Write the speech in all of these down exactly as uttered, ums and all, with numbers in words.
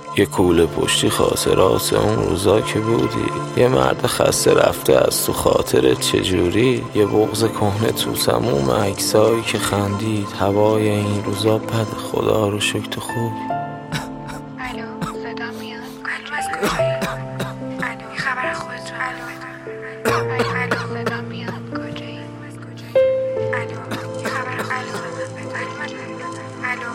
یه کوله پشتی خاطرات اون روزا که بودی، یه مرد خسته رفته از تو خاطرت چجوری، یه بغض کهنه تو تموم عکسایی که خندید. هوای این روزا بد، خدا رو شکر تو خوبی. الو صدا میاد؟ الو الو خبر خودت؟ الو الو صدا میاد؟ کجایی؟ الو خبر؟ الو الو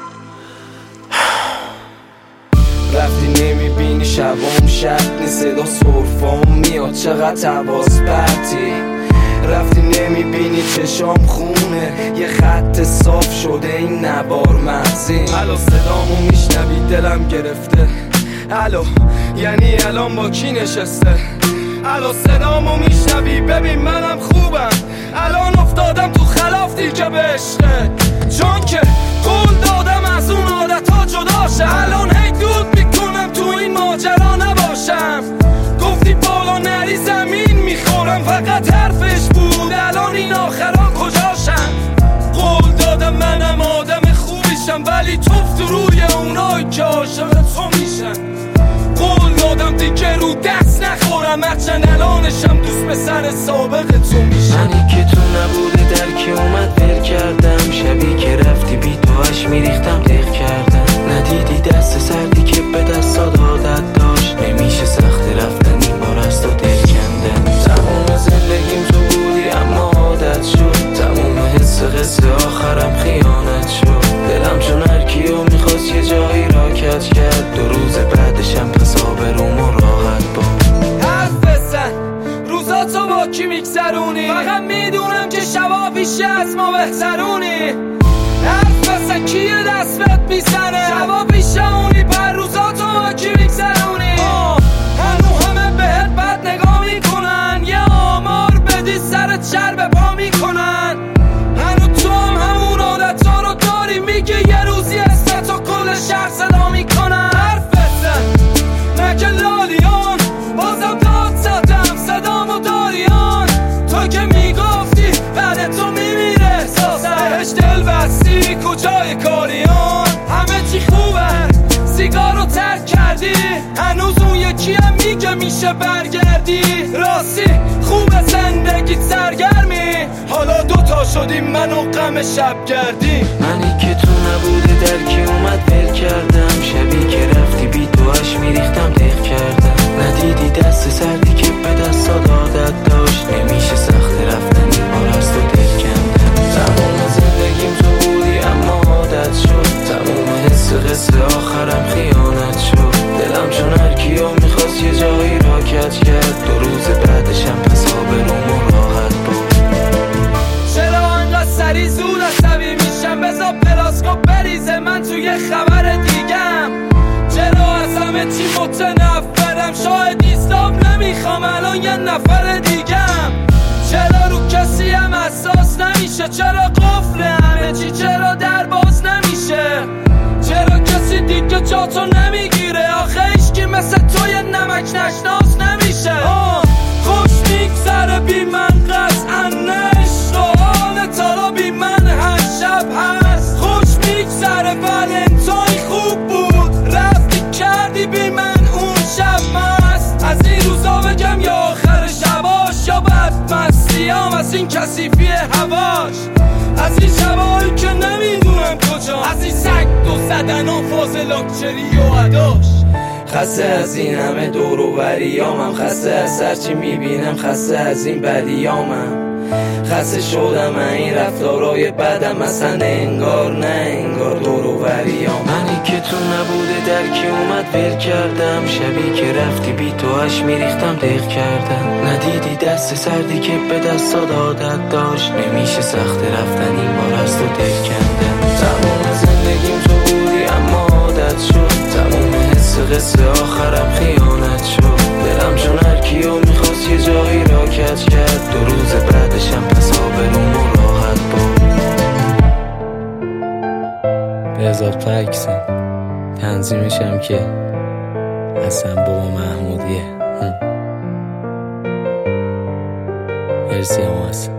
رفتی نمیبینی شبام شب نیست، صدا سرفام میاد چقدر حواس پرتی. رفتی نمیبینی چشام خونه، یه خط صاف شده این نبار مغزی. الو صدامو میشنوی دلم گرفته، الو یعنی الان با کی نشسته؟ الو صدامو میشنوی ببین منم خوبم، الان افتادم تو خلافتی که به عشقه، چون که قول دادم از اون عادتا جداشه. الان هی دود میکنم تو این ماجرا نباشم، گفتی بالا نری زمین میخورم فقط حرفش بود، الان این آخرا کجاشم؟ قول دادم منم آدم خوبیشم ولی توف تو روی اونایی که عاشق تو میشن. قول دادم دیگه رو دست نخورم هرچند الانشم دوست به سر سابق تو میشن. منی که تو نبوده در که اومد ول کردم، شبی که رفتی بی تو اش میریختم دق کردم. ندیدی دست سردی که به دستات عادت داشت، نمیشه سخت رفتن این بار از تو دل کندم. تموم زندگیم تو بودی اما عادت شد، تموم حس قصه آخرم خیانت شد. دلم چون هر کیو میخواست یه جایی را کج کرد، دو روز بعدشم پس آبروم و راحت بود. حرف بزن روزاتو با کی میگذرونی، فقط میدونم که شبا پیش از ما بهترونی. حرف بزن کیه دست بهت میزنه، شبا پیش اونی پر روزاتو با کی میگذرونی. هنو همه بهت بد نگاه میکنن، یه آمار بدی سرت شر به پا میکنن. هنو تو هم همون عادتا رو داری، میگه یه روزی است تو کل شهر صدا میکنن. حرف بزن نکه لالیان، بازم داد زدم صدامو داریان. تو که میگفتی بعد تو میمیره احساسم، بهش دل بستی کجای کاریان. همه چی خوبه سیگارو ترک کردی، هنوز اون یکی هم میگه میشه برگردی. راستی خوبه زندگیت سرگرمی، حالا دوتا شدیم من و غم شب گردی. منی که تو نبوده در که اومد ول کردم، شبی که رفتی بی تو اش میریختم دق کردم. ندیدی دست سردی که به دستات عادت داشت، نمیشه سخت رفتن این بار از تو دل کندم. تمام زندگیم تو بودی اما عادت شد، تموم حس قصه آخرم خیانت شد. دلم چون هر کیو میخواست یه جایی را کج کرد، دو روز بعدشم پس آبروم و راحت بود. چرا انقدر سری زود عصبی میشم، بذار پلاسکوپ بریزه من توی خبر دیگم. چرا از همه چی متنفرم، شاید ایستاب نمیخوام الان یه نفر دیگم. چرا رو کسی هم احساس نمیشه، چرا قفل همه چی، چرا در باز نمیشه. چرا کسی دیگه جاتو نمیگیره، آخه عشقی مثل تو یه نمک نشناس نمیشه. آه خوش میگذره بی من قطعا نشت و حال تالا بی من هر شب هست. خوش میگذره ولنتاین خوب بود، رفتی کردی بی من اون شب مست. از این روزا بگم یا آخر شباش، یا بدمستیام از این کثیفی هواش. از این شبایی که نمیدونم کجا، از این سگ دو زدن و فاز لاکچری و عداش. خسته از این همه دور و بریامم، خسته از هرچی میبینم، خسته از این بدیامم. خسته شدم این رفتارای بدم، اصلا انگار نه انگار دور و بریام. منی که تو نبوده در که اومد ول کردم، شبی که رفتی بی تو اش میریختم دق کردم. ندیدی دست سردی که به دستات عادت داشت، نمیشه سخت رفتن این بار از تو دل کندم. تمام زندگیم تو بودی اما عادت شد، تموم حس قصه آخرم خیانت شد. دلم چون هر کیو میخواست یه جایی را کج کرد، دو روز بعدشم پس آبروم و راحت بود. به اضافه اکسن تنظیمشم که حسن بابا محمودیه. مرسی هم حسن.